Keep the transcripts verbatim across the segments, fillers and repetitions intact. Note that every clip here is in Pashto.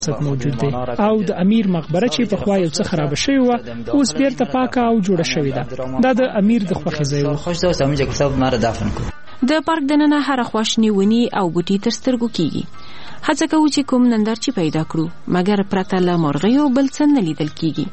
موجود دی او د امیر مقبره چې په خوا یو څه خراب شوی و اوس بیرته پاکه او جوړه شوې ده. دا د امیر د خوښې ځای و. د پارک دننه هره خوا شنې ونې او بوټي تر سترګو کیږي. هڅه کوو چې کوم نندارچی پیدا کړو، مګر پرته له مرغیو بل څه نه لیدل کیږي.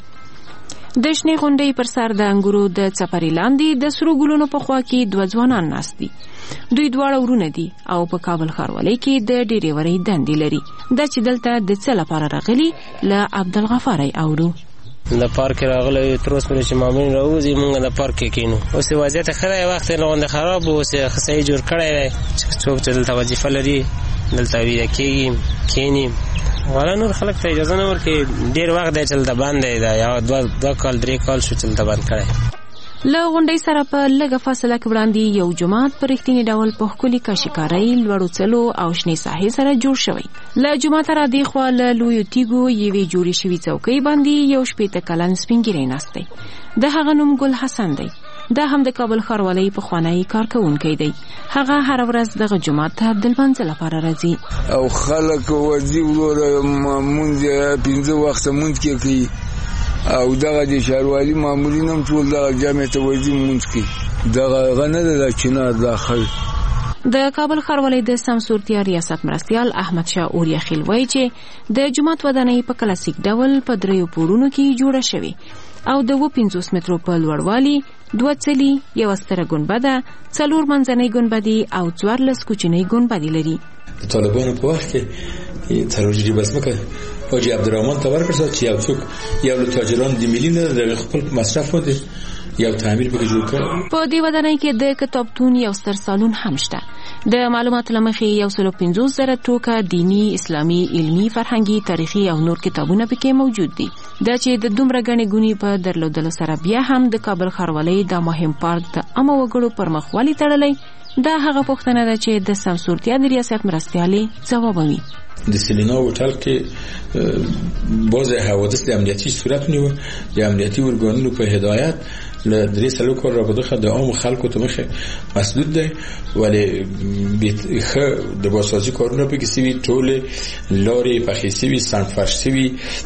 د شنې غونډۍ پر سر د انګورو د څپرې لاندې د سرو ګلونو په خوا کې دوه ځوانان ناست دي. دوی دواړه ورونه دي او په کابل ښاروالۍ کې د ډیریورۍ دندې لري. دا چې دلته د څه لپاره راغلي له عبدالغفارۍ اورو. د پارک راغلی تر اوسه پورې چې مامورین راوځي موږ د پارک کې کینو. اوس وضعیت ښه دی، وخت یې لغونډې خراب و، اوس یې ښه صحیح جوړ کړی دی. څوک چې دلته وظیفه لري دلته ویده کېږي کیني. والا نور خلک ته اجازه نه ورکوي. ډېر وخت دی چې دلته بند دی، دا یو دوه دوه کال درې کال شو چې دلته بند کړی. له غونډۍ سره په لږه فاصله کې وړاندې یو جومات په رښتینې ډول په ښکلي کاشیکارۍ، لوړو څلو او شنې ساحې سره جوړ شوی. له جوماته را دې خوا له لویو تیږو یوې جوړې شوي څوکۍ باندې یو شپېته کلن سپین ږیری ناست دی. د هغه نوم ګل حسن دی. دا هم د کابل ښاروالۍ پخوانی کارکوونکی دی. هغه هره ورځ دغه جومات ته د لمانځه لپاره راځي. او خلک ورځي وروره مونځ پنځه وخته مونځ کې کوي او دغه د ښاروالي مامورین هم ټول دغه جامع ته ورځي مونځ کوي. دغه هغه نه ده د چنار داخل. د کابل ښاروالۍ د سمسورتیا ریاست مرستیال احمد شاه اوریاخیل وایي چې د جومات ودانۍ په کلاسیک ډول په دریو پوړونو کې جوړه شوې او د اووه پنځوس مترو په لوړوالي دوه څلي، یوه ستره ګنبده، څلور منځنۍ ګنبدې او څوارلس کوچنۍ ګنبدې لري. د طالبانو په وخت کې څلور جریبه ځمکه حاجي عبدالرحمن ته ورکړل چې یو څوک یو له تاجرانو د ملي نه د خپل مصرف باندې یو تعمیر پکې جوړ کړ. په دې ودانۍ کې د کتابتون یو ستر سالون هم شته. د معلوماتو له مخې یو سل او پنځوس زره ټوکه دیني، اسلامي، علمي، فرهنګي، تاریخي او نور کتابونه پکې موجود دي. دا چې د دومره ګڼې ګونې په درلودلو سره بیا هم د کابل ښاروالۍ دا مهم پارک د عامه وګړو پر مخ ولې تړلی، دا هغه پوښتنه ده چې د سمسورتیا د ریاست مرستیالې ځوابوي. د سیلینا هوټل کې باز حوادث د امنیتي صورت نیو. د امنیتي ارګانونو په هدایت له درې سلو کار را بدخه د عام خلکو ته مخه مسدود دی، ولی ښه د بازسازي کارونه پکې سوي، ټولې لارې پخې سوي، سنفرش سوي.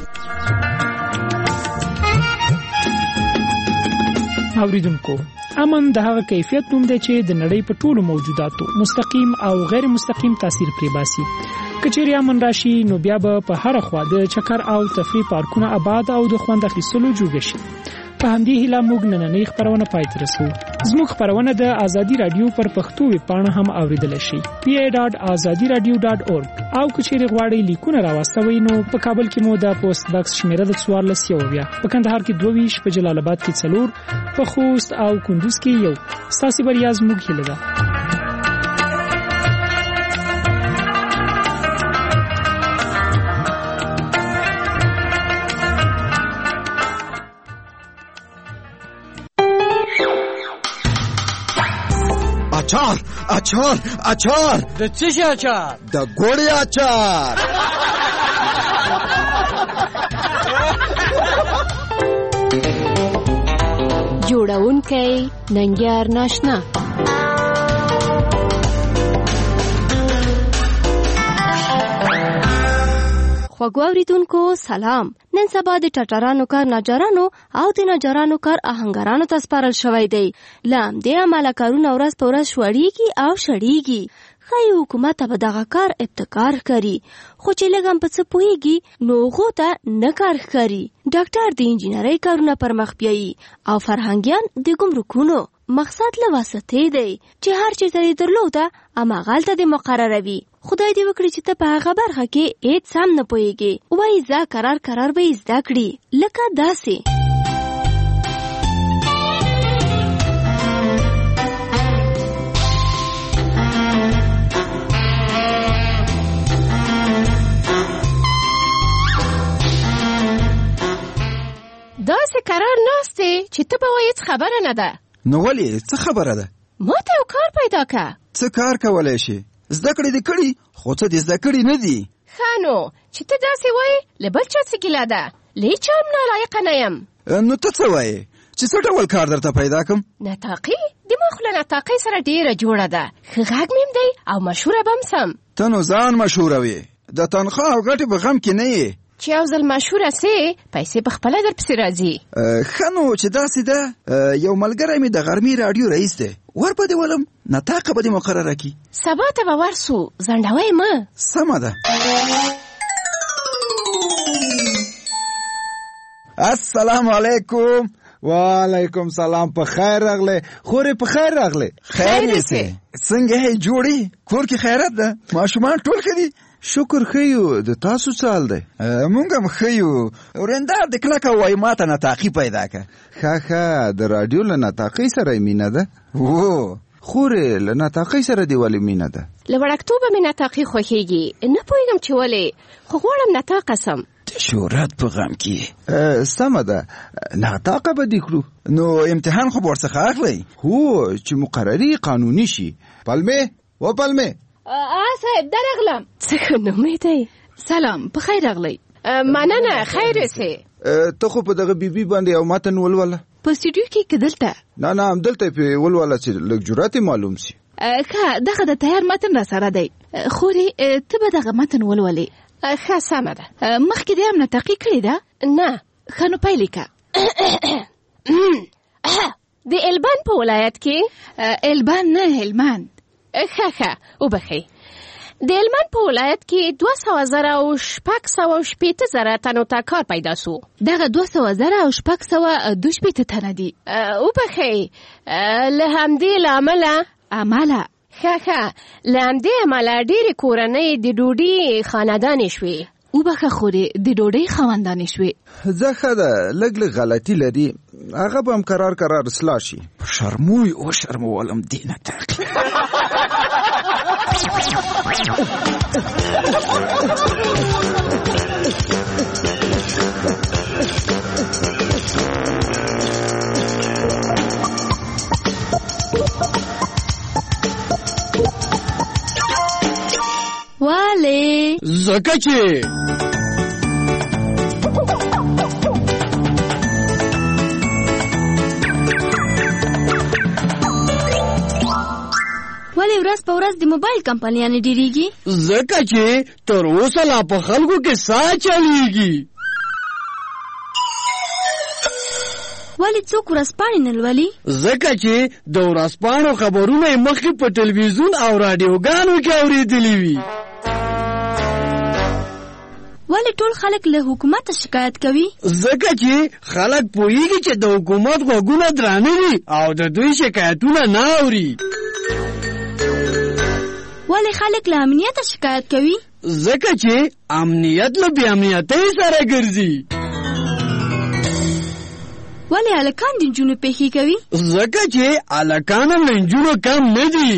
اوریدونکو، امن د هغه کیفیت نوم دی چې د نړۍ په ټولو موجوداتو مستقیم او غیر مستقیم تاثیر پرې باسي. کچېرې امن راشي نو بیا به په هر خوا د چکر او تفریح پارکونه آباد او د خوند اخیستلو جوړ شي. په همدې هیله موږ نننۍ خپرونه پای ته رسوو. زموږ خپرونه د ازادي رادیو پر پښتو ویبپاڼه هم اوریدلی شئ، پی ای ډاټ ازادي رادیو ډاټ اورګ. او کچېرې غواړئ لیکونه راواستوئ نو په کابل کې مو د پوسټ باکس شمیره د څوارلس یو اویا، په کندهار کې دوه ویشت، په جلال آباد کې څلور، په خوست او کندوز کې یو. ستاسې بریا زموږ هیله ده. اچار اچار اچار د څه شي اچار؟ د ګوړې اچار. جوړونکی ننګیار ناشنا. خوږو اوریدونکو سلام. نن سبا د ټټرانو کار ناجرانو او د ناجرانو کار آهنګرانو ته سپارل شوی دی. له همدې امله کارونه ورځ په ورځ شوړیږي او شړیږي. ښایي حکومت به دغه کار ابتکار کړي، خو چې لږ هم په څه پوهیږي نو هغو ته نه کار ښکاري. ډاکټر د انجینرۍ کارونه پر مخ بیایي او فرهنګیان د ګمرکونو. مقصد له واسطې دی چې هر چیرته یې درلوده هماغلته دې مقرروي. خدای دې وکړي چې ته په هغه برخه کې هیڅ هم نه پوهیږې، وایي زه کرار کرار به یې زده کړي. لکه داسې داسې کرار ناستې چې ته به وایې هیڅ خبره نه ده. نو ولې څه خبره ده؟ ما ته یو کار پیدا که. څه کار کولی شي؟ زده کړې دې کړي خو څه دې زده کړي نه دي. ښه نو چې ته داسې وایې له بل چا څه ګیله ده؟ له هېچا هم نالایقه نه یم. نو ته څه وایې چې څه ډول کار درته پیدا کړم؟ نطاقي د ما خو له نطاقۍ سره ډېره جوړه ده. ښه غږ مې هم دی او مشهوره به هم سم. ته نو ځان مشهوروې، د تنخواه او ګټې په غم کې نه یې چې یو ځل مشهوره سې پیسې په خپله در پسې راځي. ښه نو چې داسې ده یو ملګری مې د غرمې راډیو رئیس دی ور به دې ولم نطاقه به دې مقرره کړي. سبا ته به ورسو ځنډوئ مه. سمه ده. السلام علیکم. وعلیکم سلام. په خیر راغله. خورې په خیر راغله. خیر یې سه. څنګه یې جوړي؟ کور کې خیرات ده؟ ماشومان ټول ښه دي؟ شکر ښه یو. د تاسو څه حال دی؟ مونږ هم ښه یو. ورندار د کلکه وایي ماته نطاقي پیدا کړه. ښه ښه د راډیو له نطاقۍ سره یې مینه ده؟ هو. خورې له نطاقۍ سره دې ولې مینه ده؟ له وړکتوبه مې نطاقي خوښېږي. نه پوهېږم چې ولې خو غواړم نطاقه سم. د شهرت په غم کې. سمه ده نطاقه به دې کړو. نو امتحان خو به ورڅخه اخلئ؟ هو چې مقرري قانوني شي. پلمې و پلمې. آ صاحب درغلم. څه ښه نومې دی. سلام په خیر راغلی. مننه خیر سې. ته خو په دغه بیبي باندې یو متن ولوله. په سټوډیو کې که دلته؟ نه نه همدلته یې پې ولوله چې لږ جرات معلوم سي. ښه دغه د تیار متن را سره دی. خورې ته به دغه متن ولولې. ښه سمه ده. مخکې دې هم نطاقي کړې ده؟ نه. ښه نو پیل یې که. د البان په ولایت کې. البان نه هلمند. ښه ښه وبښئ. د هلمند په ولایت کې دوه سوه زره او شپږ سوه او شپېته زره تنو ته کار پیدا سو. دغه دوه سوه زره او شپږ سوه دوه شپېته تنه دي. وبښئ له همدې له امله امله ښه ښه له همدې امله ډېرې کورنۍ د ډوډۍ خاندانې شوې. وبښه خورې د ډوډۍ خاوندانې شوې. ځه ښه ده لږ لږ غلطي لري هغه به هم قرار قرار اصلاح شي. شرموی او شرمولم دې نطاقي. والے زکه چې ولی ورځ په ورځ د موبایل کمپنیانې ډیریږي. زکه چې تر اوسه لا په خلکو کې سا چلیږي. ولی څوک ورځپاڼې نه لولي؟ زکه چې د ورځپاڼو خبرونه یې مخکې په ټلویزیون او راډیوګانو کې اورېدلي وي. ولی ټول خلک له حکومت شکایت کوي؟ زکه چې خلک پوهیږي چې د حکومت غوږونه درانه دي او د دوی شکایتونه نه اوري. ولی خلک له امنیت شکایت کوي؟ زکه چې امنیت له بې امنیتۍ سره ګرځي. ولی هلکان د نجونو پېښې کوي؟ زکه چې هلکان هم له نجونو کم نه دي.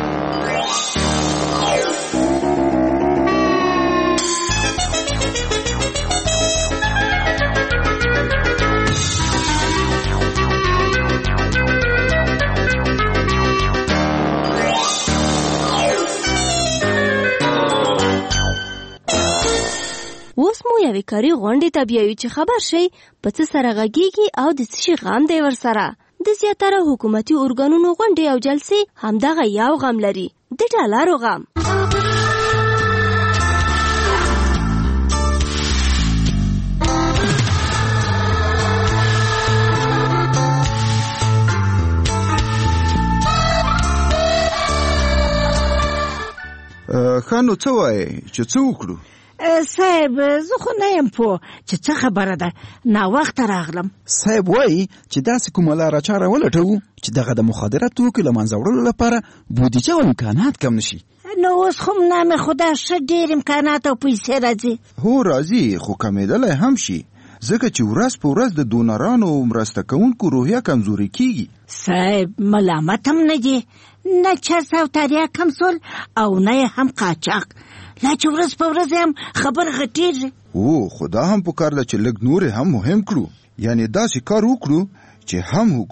اوس مو یوې کاري غونډې ته بیایو چې خبر شئ په څه سره غږیږي او د څه شي غم دی ورسره. د زیاتره حکومتي ارګانونو غونډې او جلسې همدغه یو غم لري، د ډالرو غم. ښه نو څه وایې چې څه وکړو؟ صاحب زه خو نه یم پوه چې څه خبره ده، ناوخته راغلم. صاحب وایي چې داسې کومه لاره چاره ولټوو چې دغه د مخدره توکو له منځه وړلو لپاره بودیجه او امکانات کم نشي. نو اوس خو نامې خدا ښه ډېر امکانات او پیسې راځي. هو راځي خو کمېدلی هم شي ځکه چې ورځ په ورځ د دونرانو او مرسته کوونکو روحیه کمزوري کیږي. صاحب ملامت هم نه دي، نه چرس او تریاک هم سول او نه هم قاچاق، لا چې ورځ په ورځ هم خبر غټېږي. او خدا هم پکار ده چې لږ نور هم مهم کړو، یعنی داسې کار وکړو چې هم حکومت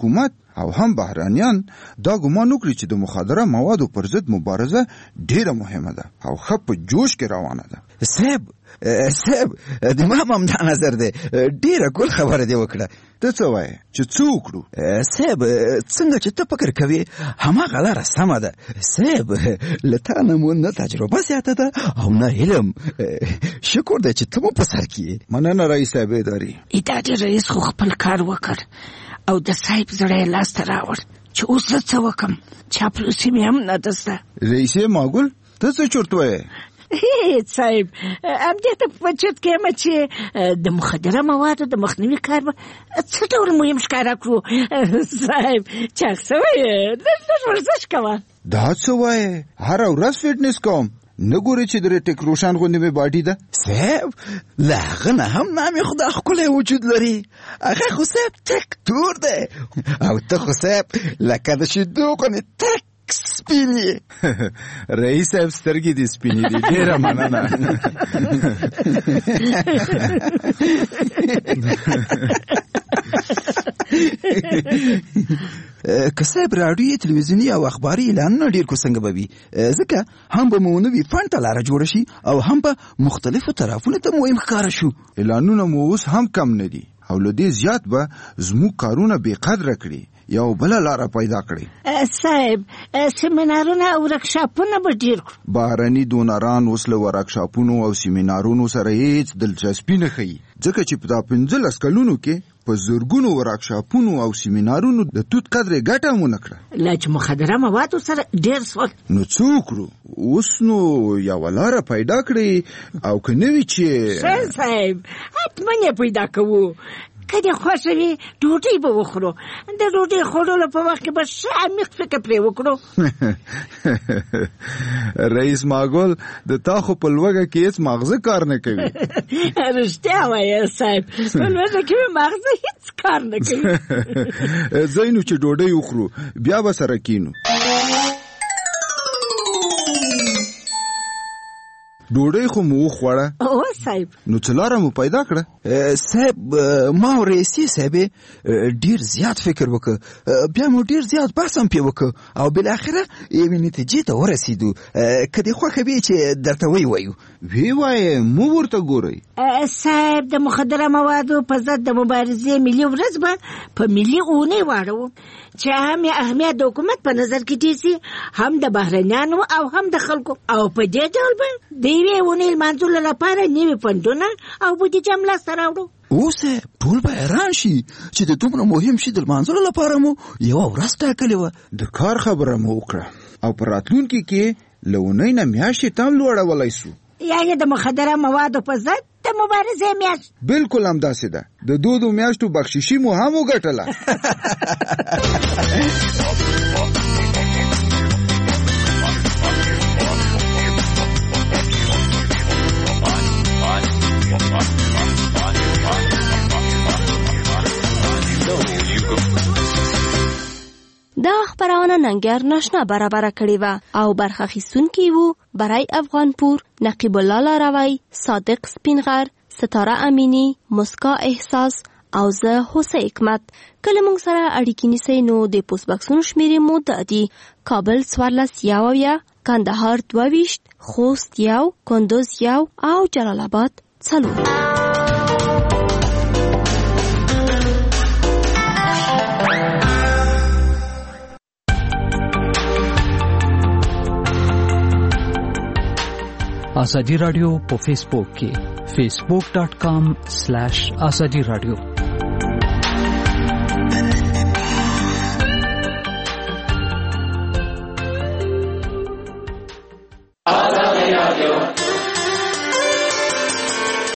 او هم بهرانيان دا ګمان وکړي چې د مخدره موادو پر ضد مبارزه ډیره مهمه ده او ښه په جوش کې روانه ده. صاحب صاحب د ما هم دا نظر دی، ډیره ګل خبره دی وکړه. ته څه وایې چې څه وکړو؟ صاحب څنګه چې ته فکر کوې هماغه لاره سمه ده. صاحب له تا نه مو نه تجربه زیاته ده او نه علم. شکر دی چې ته مو په سر کې. مننه رئیس صاحب اداري. اداري رئیس خو خپل کار وکړ او د صاحب زړه یې لاسته راوړ چې اوس زه څه وکړم. چاپلوسي مې هم نه ده زده. رئیس ماګل ته څه چورت وایې؟ هیڅ صاحب، همدې ته په چت کې یم چې د مخدره موادو د مخنیوي کار به څه ډول مهم ښکاره کړو. صاحب چاغ شوی یې، لږ ورزش کوه. دا څه وایې؟ هره ورځ فټنس کوم، نه ګورې چې درې ټیک روشن غوندې مې باډي ده؟ صاحب له هغه نه هم نامې خدا ښکلی وجود لري. هغه خو صاحب تک تور دی او ته خو صاحب لکه د شیدو غوندې تک سپینې. رئیس صاحب سترګې دې سپینې دي، ډېره مننه. که صاحب راډیو تلویزیوني او اخباري اعلانونه ډېر کو څنګه به وي، ځکه هم به مو نوي فنډ ته لاره جوړه شي او هم به مختلفو طرفونو ته مهم ښکاره شو. اعلانونه مو اوس هم کم نه دي او له دې زیات به زموږ کارونه بې قدره کړي، یو بله لاره پیدا کړي. صاحب سیمینارونه او ورکشاپونه به ډېر کړو. بهرني دونران اوس له ورکشاپونو او سیمینارونو سره هیڅ دلچسپي نه ښیي، ځکه چې په دا پنځلس کلونو کې په زرګونو ورکشاپونو او سیمینارونو د توت قدرې ګټه هم ونه کړه. لا چې مخدره موادو سره ډېر سول. نو څه وکړو؟ اوس نو یوه لاره پیدا کړئ او که نه وي چې ښه صاحب حتما یې پیدا کوو. که دې خوښه وي ډوډۍ به وخورو. د ډوډۍ خوړلو په وخت کې به ښه عمیق فکر پرې وکړو. رئیس ماګل د تا خو په لوږه کې هېڅ ماغزه کار نه کوي. رښتیا وایې صاحب، په لوږه کې مې ماغزه هېڅ کار نه کوي. ځئ نو چې ډوډۍ وخورو، بیا به سره کینو. ډوډۍ خو مو وخوړه؟ او صاحب نو څه لاره مو پیدا کړه؟ صاحب ما او رئیسي صاحب ډېر زیات فکر وکړ، بیا مو ډېر زیات بحث هم پې وکړ او بالاخره یوې نتیجې ته ورسېدو. که دې خوښه وي چې درته وی وایو. وی وایې، مو ورته ګورئ. صاحب د مخدره موادو په ضد د مبارزې ملي ورځ به په ملي اونۍ واړو چې هم یې اهمیت د حکومت په نظر کې ډېر هم د بهرنیانو او هم د خلکو، او په دې ډول به د یوې اونۍ لمانځلو لپاره نوي فنډونه او بودیجه هم لاسته راوړو. اوس ټول به حیران شي چې د دومره مهم شي د لمانځلو لپاره مو یوه ورځ ټاکلې وه. د کار خبره مو وکړه او په راتلونکي کې له اونۍ نه میاشتې ته هم لوړولی سو. یعنې د مخدره موادو په ضد د مبارزې میاشت. بالکل همداسې ده. د دودو میاشتو بخششي مو هم وګټله. دا خبرونه ننګر ناشنا برابر کړی و او برخه اخیستونکي وو برای افغانپور، نقیب الله لاروی، صادق سپینغر، ستاره امینی، مسکا احساس او زه حسین حکمت. کله موږ سره اړیکې نیسئ نو د پوسټ باکسونو شمیرې مو دا دي: کابل څوارلس یو اویا، کندهار دوه ویشت، خوست یو، کندوز یو او جلال آباد څلور. آزادی رادیو په فیسبوک کې facebook.com slash azadi radio